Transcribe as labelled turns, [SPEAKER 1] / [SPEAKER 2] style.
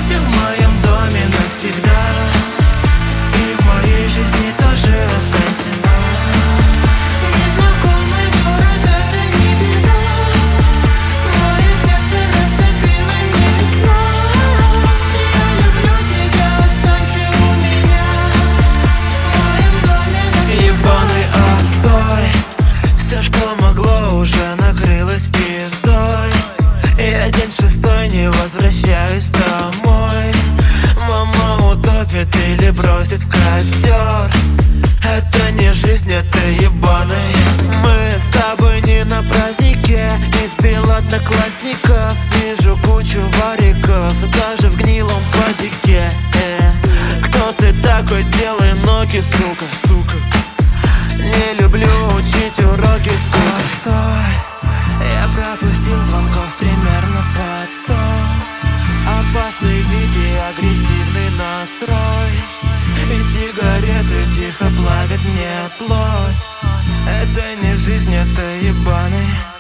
[SPEAKER 1] Останься в моем доме навсегда, и в моей жизни тоже останься.
[SPEAKER 2] Незнакомый город — это не беда, мое сердце растопило небеса. Я люблю тебя, останься у меня, в моем доме навсегда.
[SPEAKER 1] Ебаный отстой, все, что могло, уже накрылось пиздой. Я день шестой не возвращаюсь домой. Мама утопит или бросит в костер. Это не жизнь, это ебаный. Мы с тобой не на празднике, избил одноклассников. Вижу кучу вариков, даже в гнилом падике. Кто ты такой, делай ноги, сука, сука. Не люблю учить уроки, сука. Стой, я пропустил звонков примерно под 100. Опасный вид и агрессивный настрой, и сигареты тихо плавят мне плоть. Это не жизнь, это ебаный.